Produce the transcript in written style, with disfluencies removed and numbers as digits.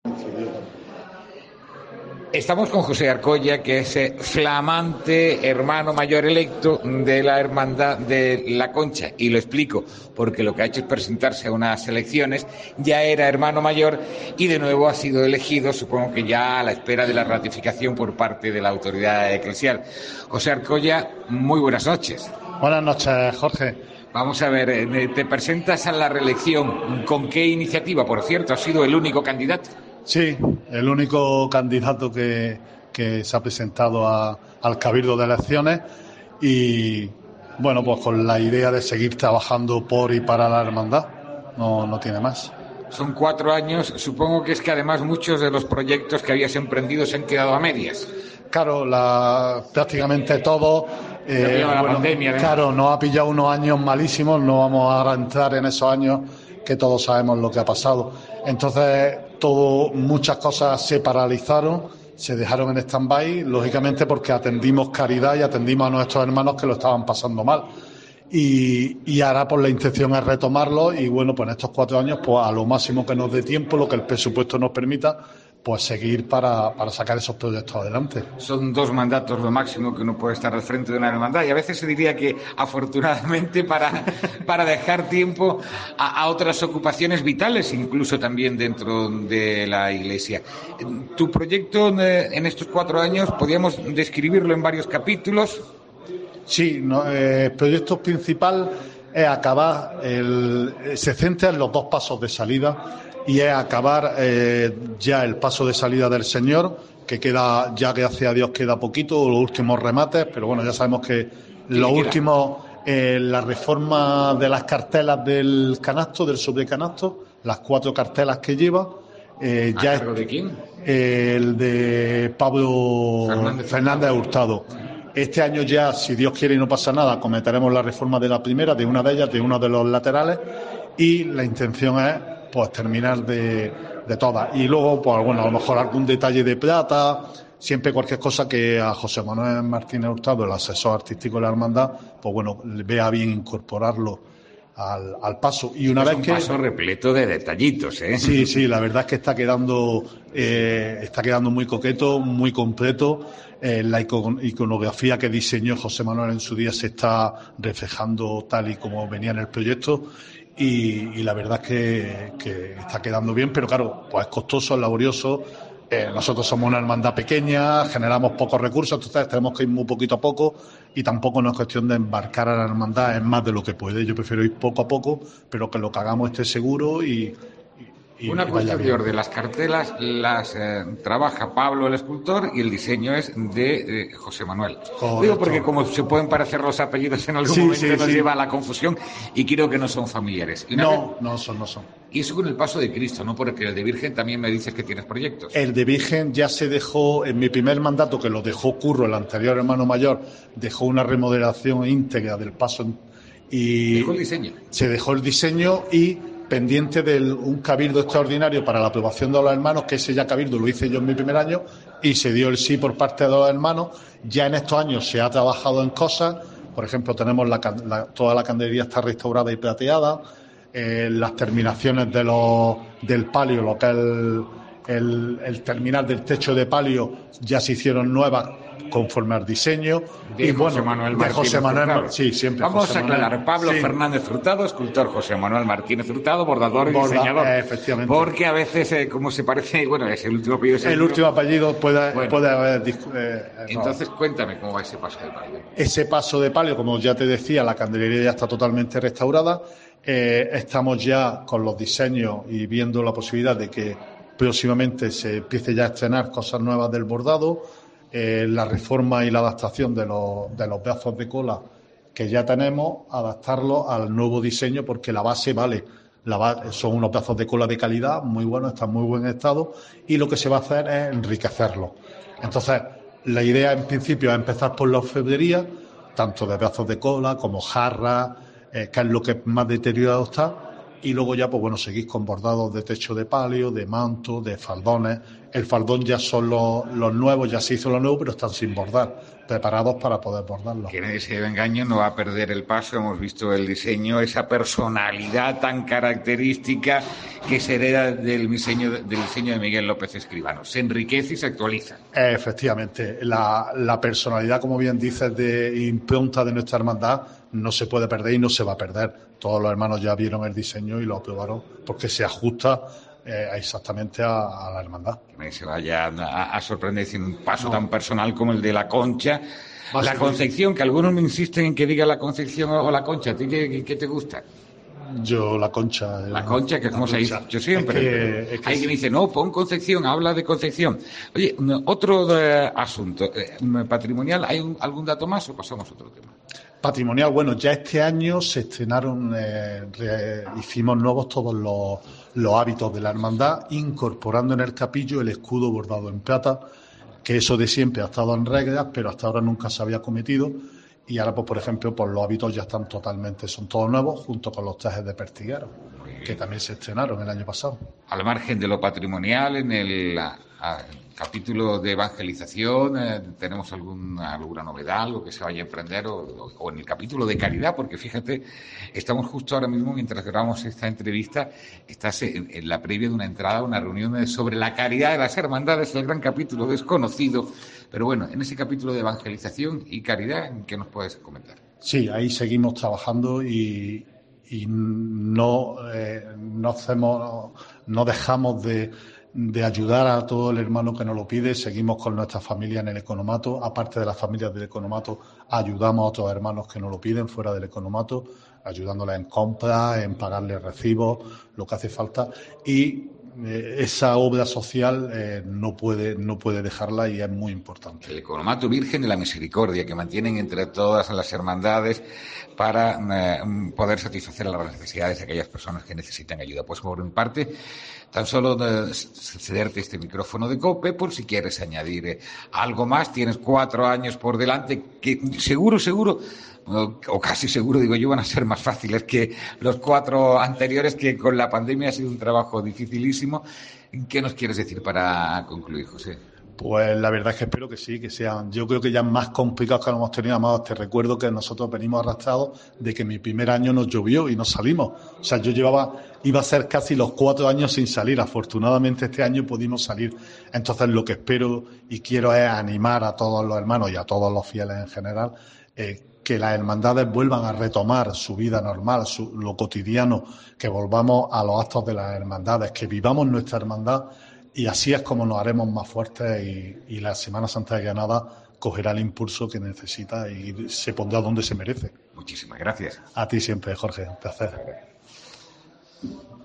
Estamos con José Arcolla, que es flamante hermano mayor electo de la Hermandad de la Concha. Y lo explico, porque lo que ha hecho es presentarse a unas elecciones, ya era hermano mayor y de nuevo ha sido elegido, supongo que ya a la espera de la ratificación por parte de la autoridad eclesial. José Arcolla, muy buenas noches. Buenas noches, Jorge. Vamos a ver, te presentas a la reelección. ¿Con qué iniciativa? Por cierto, has sido el único candidato. Sí, el único candidato que se ha presentado al Cabildo de Elecciones y, bueno, pues con la idea de seguir trabajando por y para la hermandad, no tiene más. Son 4 años, supongo que es que además muchos de los proyectos que habías emprendido se han quedado a medias. Claro, prácticamente todo. La pandemia, ¿verdad? Claro, nos ha pillado unos años malísimos, no vamos a entrar en esos años que todos sabemos lo que ha pasado. Entonces, muchas cosas se paralizaron, se dejaron en stand-by, lógicamente porque atendimos caridad y atendimos a nuestros hermanos que lo estaban pasando mal. Y ahora pues la intención es retomarlo y bueno, pues en estos 4 años, pues a lo máximo que nos dé tiempo, lo que el presupuesto nos permita, pues seguir para sacar esos proyectos adelante. Son 2 mandatos lo máximo que uno puede estar al frente de una hermandad y a veces se diría que afortunadamente para dejar tiempo a otras ocupaciones vitales, incluso también dentro de la Iglesia. Tu proyecto en estos 4 años, ¿podríamos describirlo en varios capítulos? Sí, el proyecto principal es acabar, se centra en los 2 pasos de salida y es acabar ya el paso de salida del Señor, que queda, ya gracias a Dios queda poquito, los últimos remates, pero bueno, ya sabemos que lo último, la reforma de las cartelas del canasto, del sobrecanasto, las 4 cartelas que lleva. ¿A cargo de quién? El de Pablo Fernández Hurtado. Este año ya, si Dios quiere y no pasa nada, cometeremos la reforma de la primera, de una de ellas, de uno de los laterales, y la intención es pues terminar de todas. Y luego, pues bueno, a lo mejor algún detalle de plata, siempre cualquier cosa que a José Manuel Martínez Hurtado, el asesor artístico de la hermandad, pues bueno, vea bien incorporarlo al paso. Y una vez que... Es un paso repleto de detallitos, ¿eh? Sí, la verdad es que está quedando muy coqueto, muy completo. La iconografía que diseñó José Manuel en su día se está reflejando tal y como venía en el proyecto y la verdad es que está quedando bien, pero claro, pues es costoso, es laborioso. Nosotros somos una hermandad pequeña, generamos pocos recursos, entonces tenemos que ir muy poquito a poco y tampoco no es cuestión de embarcar a la hermandad en más de lo que puede. Yo prefiero ir poco a poco, pero que lo que hagamos esté seguro y una cuestión de orden. Las cartelas las trabaja Pablo el escultor y el diseño es de José Manuel. Correcto. Digo porque como se pueden parecer los apellidos en algún momento nos lleva a la confusión y creo que no son familiares. No son. Y eso con el paso de Cristo, ¿no? Porque el de Virgen también me dices que tienes proyectos. El de Virgen ya se dejó, en mi primer mandato, que lo dejó Curro, el anterior hermano mayor, dejó una remodelación íntegra del paso y... ¿Dejó el diseño? Se dejó el diseño y... pendiente de un cabildo extraordinario para la aprobación de los hermanos, que ese ya cabildo lo hice yo en mi primer año y se dio el sí por parte de los hermanos. Ya en estos años se ha trabajado en cosas, por ejemplo tenemos toda la candelería está restaurada y plateada, las terminaciones del palio, lo que es el terminal del techo de palio ya se hicieron nuevas conforme al diseño de José Manuel Martínez. Sí, siempre. Vamos a aclarar, Pablo Fernández Hurtado, escultor, José Manuel Martínez Hurtado, bordador y diseñador. Efectivamente. Porque a veces, como se parece, bueno, es el último apellido. El último apellido puede haber. Entonces, cuéntame cómo va ese paso de palio. Ese paso de palio, como ya te decía, la candelería ya está totalmente restaurada. Estamos ya con los diseños y viendo la posibilidad de que próximamente se empiece ya a estrenar cosas nuevas del bordado. La reforma y la adaptación de los brazos de cola que ya tenemos, adaptarlos al nuevo diseño porque la base son unos brazos de cola de calidad muy buenos, están en muy buen estado y lo que se va a hacer es enriquecerlos. Entonces, la idea en principio es empezar por la orfebrería, tanto de brazos de cola como jarras, que es lo que más deteriorado está. Y luego ya, pues bueno, seguís con bordados de techo de palio, de manto, de faldones. El faldón ya son los nuevos, ya se hizo lo nuevo, pero están sin bordar. preparados para poder bordarlo. Que nadie se lleve engaño, no va a perder el paso. Hemos visto el diseño, esa personalidad tan característica que se hereda del diseño de Miguel López Escribano. Se enriquece y se actualiza. Efectivamente, la personalidad, como bien dices, de impronta de nuestra hermandad no se puede perder y no se va a perder. Todos los hermanos ya vieron el diseño y lo aprobaron porque se ajusta exactamente a la hermandad. Que nadie se vaya a sorprender sin un paso tan personal como el de la Concha. La Concepción, que algunos me insisten en que diga la Concepción o la Concha. ¿A ti qué te gusta? Yo, la Concha. La Concha, que es como se dice yo siempre. Hay quien dice, no, pon Concepción, habla de Concepción. Oye, otro asunto. Patrimonial, ¿hay algún dato más o pasamos a otro tema? Patrimonial, bueno, ya este año se estrenaron, hicimos nuevos todos los hábitos de la hermandad, incorporando en el capillo el escudo bordado en plata, que eso de siempre ha estado en reglas, pero hasta ahora nunca se había cometido. Y ahora, pues, por ejemplo, pues los hábitos ya están son todos nuevos, junto con los trajes de pertiguero, que también se estrenaron el año pasado. Al margen de lo patrimonial, en el capítulo de evangelización, ¿tenemos alguna novedad, algo que se vaya a emprender? O en el capítulo de caridad, porque fíjate, estamos justo ahora mismo, mientras grabamos esta entrevista, estás en la previa de una entrada, una reunión sobre la caridad de las hermandades, el gran capítulo desconocido. Pero bueno, en ese capítulo de evangelización y caridad, ¿qué nos puedes comentar? Sí, ahí seguimos trabajando y no dejamos de ayudar a todo el hermano que nos lo pide. Seguimos con nuestra familia en el economato. Aparte de las familias del economato, ayudamos a otros hermanos que nos lo piden fuera del economato, ayudándoles en compras, en pagarles recibos, lo que hace falta. Y esa obra social no puede dejarla y es muy importante. El Economato Virgen de la Misericordia, que mantienen entre todas las hermandades para poder satisfacer las necesidades de aquellas personas que necesitan ayuda. Pues por mi parte, tan solo cederte este micrófono de COPE por si quieres añadir algo más. Tienes 4 años por delante que seguro, o casi seguro, digo yo, van a ser más fáciles que los 4 anteriores, que con la pandemia ha sido un trabajo dificilísimo. ¿Qué nos quieres decir para concluir, José? Pues la verdad es que espero que sí, que sean, yo creo que ya más complicados que lo hemos tenido. Además, te recuerdo que nosotros venimos arrastrados de que mi primer año nos llovió y no salimos. O sea, iba a ser casi los 4 años sin salir. Afortunadamente este año pudimos salir. Entonces lo que espero y quiero es animar a todos los hermanos y a todos los fieles en general, que las hermandades vuelvan a retomar su vida normal, lo cotidiano, que volvamos a los actos de las hermandades, que vivamos nuestra hermandad. Y así es como nos haremos más fuertes y la Semana Santa de Granada cogerá el impulso que necesita y se pondrá donde se merece. Muchísimas gracias. A ti siempre, Jorge. Un placer.